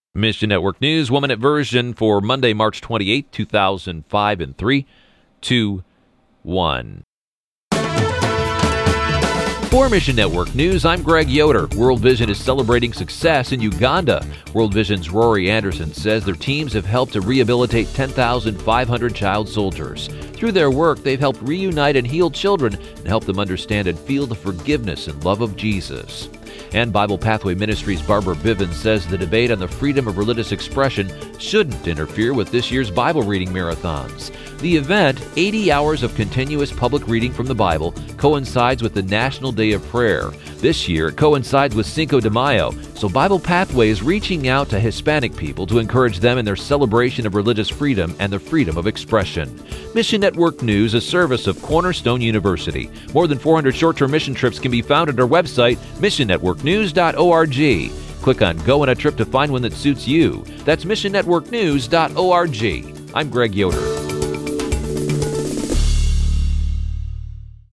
Mission Network News, 1 minute version for Monday, March 28, 2005, in 3, 2, 1. For Mission Network News, I'm Greg Yoder. World Vision is celebrating success in Uganda. World Vision's Rory Anderson says their teams have helped to rehabilitate 10,500 child soldiers. Through their work, they've helped reunite and heal children and help them understand and feel the forgiveness and love of Jesus. And Bible Pathway Ministries' Barbara Bivens says the debate on the freedom of religious expression shouldn't interfere with this year's Bible reading marathons. The event, 80 hours of continuous public reading from the Bible, coincides with the National Day of Prayer. This year, it coincides with Cinco de Mayo, so Bible Pathway is reaching out to Hispanic people to encourage them in their celebration of religious freedom and the freedom of expression. Mission Network News, a service of Cornerstone University. More than 400 short-term mission trips can be found at our website, missionnetworknews.org. Click on Go on a Trip to find one that suits you. That's missionnetworknews.org. I'm Greg Yoder.